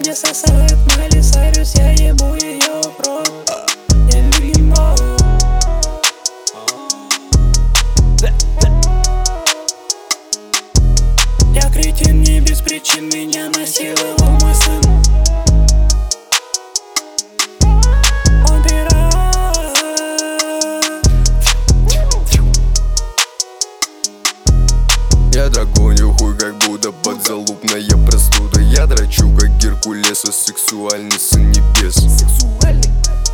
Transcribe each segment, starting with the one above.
мне сосает Майли Сайрус, я ебу ее в рот. Я любимая. Я кретин, не без причин меня насиловал мой сын. Он пират. Я драгоню хуй, как будто подзалупная простуда. Я драчу, как Геркулеса, сексуальный сын небес. Сексуальный.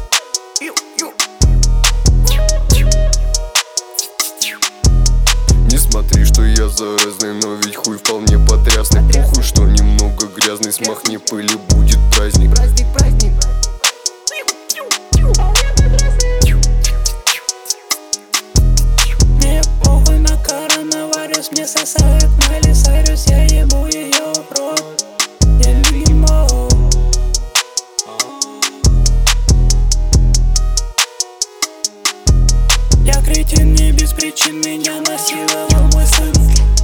Не смотри, что я заразный, но ведь хуй вполне потрясный. Похуй, что немного грязный, смахни пыли, будет праздник. Праздник, праздник. Мне похуй на коронавирус, мне сосает Майли Сайрус, я ебу ее в рот. Я любимая. Я кретин, не без причин меня насиловал мой сын.